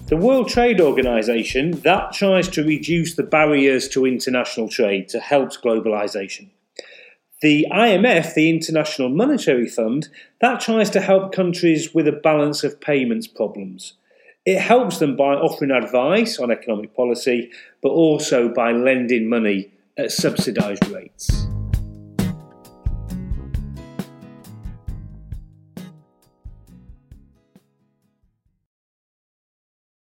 The World Trade Organization, that tries to reduce the barriers to international trade, to help globalisation. The IMF, the International Monetary Fund, that tries to help countries with a balance of payments problems. It helps them by offering advice on economic policy, but also by lending money at subsidised rates.